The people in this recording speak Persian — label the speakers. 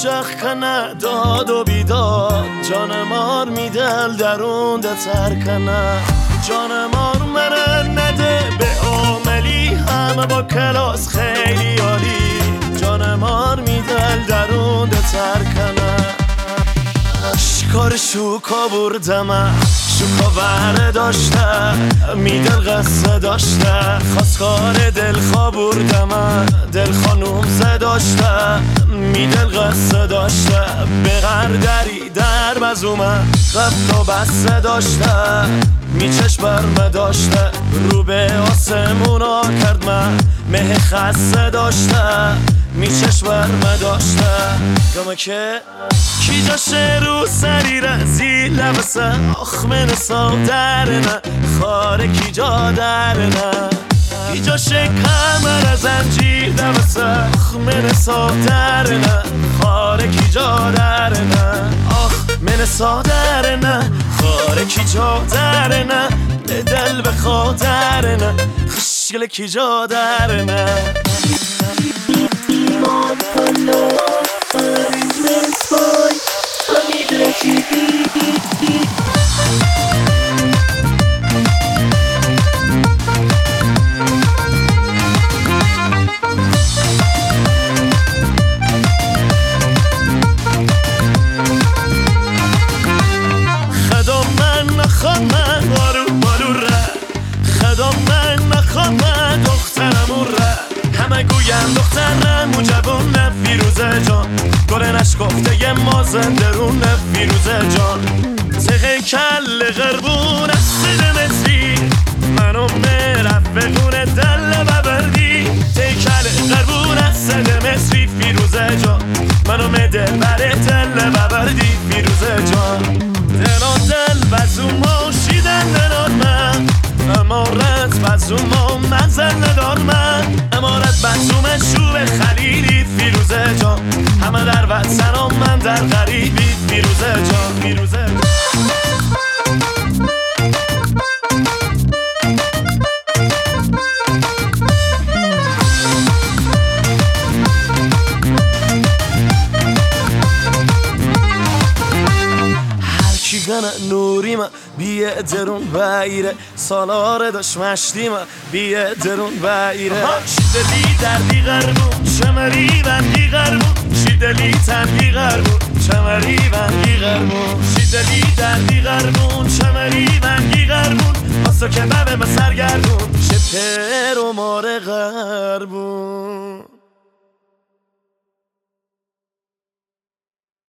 Speaker 1: عاشق کنه داد و بیداد جان مار میدل درون ده ترکنه جان مار منه نده به عاملی همه با کلاس خیلی عالی جان مار میدل درون ده ترکنه شکار شوکا بردمه شوکا بره داشته میدل قصه داشته خواستگار دلخوا بردمه دل خانوم داشته میدل قصه داشته بغر دری در بزومه قبل و بسته داشته میچش برمه داشته رو به آسمونا کرد من مه خسته داشته میچش برمه داشته گمه که کی جاشه رو سری رزی لبسه آخ من سادرنه خاره کی جا درنه کی جاشه کمر زنجیر لبسه آخ من سادرنه خاره کی جا درنه آخ من سادرنه خاره کی جا درنه به دل به خاطرنه خشگل کی جا درنه خدا من نخوام من بارو بارو ره خدا من نخوام من دخترمون ره همه گویم دخترم و جوونه فیروزه جان گل نشکفته یه ما زندرونه فیروزه جان زغه کل غربون از سر مصری منو مرفقون دل ببردی تیکل غربون از سر مصری فیروزه جان منو مده بره دل ببردی فیروزه جان دل دل بزوما شیدن ندار من امارت بزوما منزل ندار من امارت بزوم شوب خلیلی فیروزه جان همه در وطنم من در غریبی فیروزه جان فیروزه جان نوری ما بیه درون بایره سالاره داشت مشتی ما بیه درون بایره شیدلی دردی غربون شمری بندی غربون شیدلی تنگی غربون شمری بندی غربون شیدلی دردی غربون شمری بندی غربون واسه که ببه ما سرگردون شپر و ماره غربون